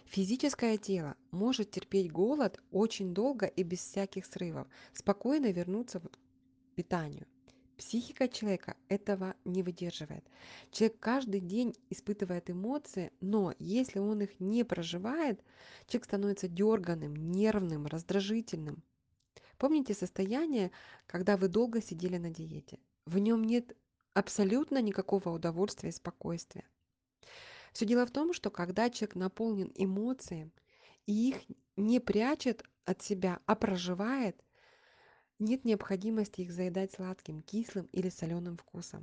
Физическое тело может терпеть голод очень долго и без всяких срывов, спокойно вернуться к питанию. Психика человека этого не выдерживает. Человек каждый день испытывает эмоции, но если он их не проживает, человек становится дерганым, нервным, раздражительным. Помните состояние, когда вы долго сидели на диете? В нем нет абсолютно никакого удовольствия и спокойствия. Все дело в том, что когда человек наполнен эмоциями и их не прячет от себя, а проживает, нет необходимости их заедать сладким, кислым или соленым вкусом.